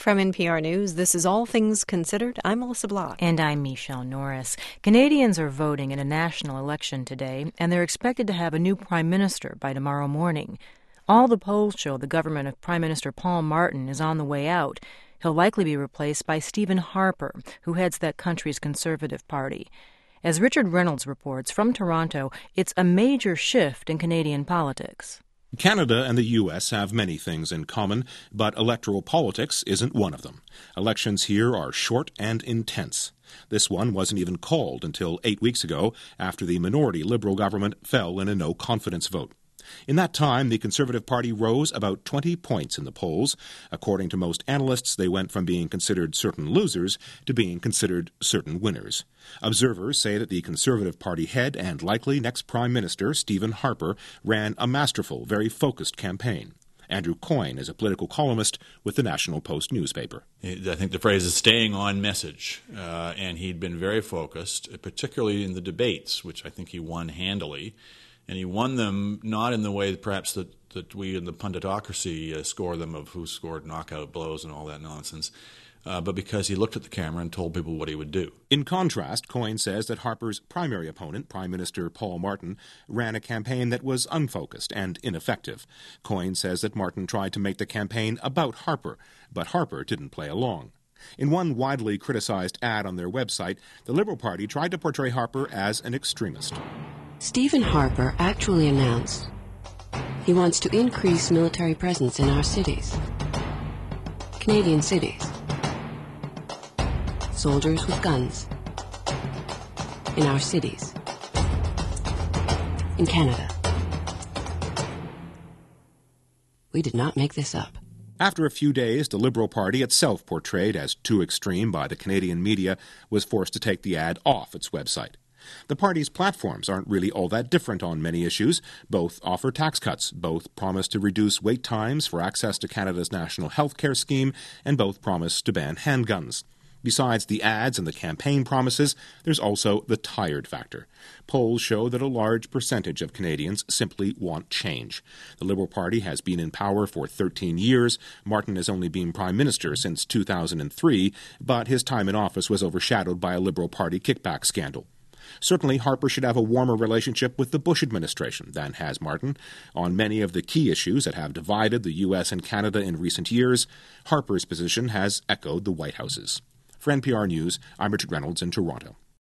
From NPR News, this is All Things Considered. I'm Melissa Block. And I'm Michelle Norris. Canadians are voting in a national election today, and they're expected to have a new prime minister by tomorrow morning. All the polls show the government of Prime Minister Paul Martin is on the way out. He'll likely be replaced by Stephen Harper, who heads that country's Conservative Party. As Richard Reynolds reports from Toronto, it's a major shift in Canadian politics. Canada and the U.S. have many things in common, but electoral politics isn't one of them. Elections here are short and intense. This one wasn't even called until 8 weeks ago, after the minority Liberal government fell in a no-confidence vote. In that time, the Conservative Party rose about 20 points in the polls. According to most analysts, they went from being considered certain losers to being considered certain winners. Observers say that the Conservative Party head and likely next Prime Minister, Stephen Harper, ran a masterful, very focused campaign. Andrew Coyne is a political columnist with the National Post newspaper. I think the phrase is staying on message, and he'd been very focused, particularly in the debates, which I think he won handily. And he won them not in the way perhaps that we in the punditocracy score them, of who scored knockout blows and all that nonsense, but because he looked at the camera and told people what he would do. In contrast, Coyne says that Harper's primary opponent, Prime Minister Paul Martin, ran a campaign that was unfocused and ineffective. Coyne says that Martin tried to make the campaign about Harper, but Harper didn't play along. In one widely criticized ad on their website, the Liberal Party tried to portray Harper as an extremist. Stephen Harper actually announced he wants to increase military presence in our cities. Canadian cities. Soldiers with guns. In our cities. In Canada. We did not make this up. After a few days, the Liberal Party, itself portrayed as too extreme by the Canadian media, was forced to take the ad off its website. The party's platforms aren't really all that different on many issues. Both offer tax cuts, both promise to reduce wait times for access to Canada's national health care scheme, and both promise to ban handguns. Besides the ads and the campaign promises, there's also the tired factor. Polls show that a large percentage of Canadians simply want change. The Liberal Party has been in power for 13 years. Martin has only been Prime Minister since 2003, but his time in office was overshadowed by a Liberal Party kickback scandal. Certainly, Harper should have a warmer relationship with the Bush administration than has Martin. On many of the key issues that have divided the U.S. and Canada in recent years, Harper's position has echoed the White House's. For NPR News, I'm Richard Reynolds in Toronto.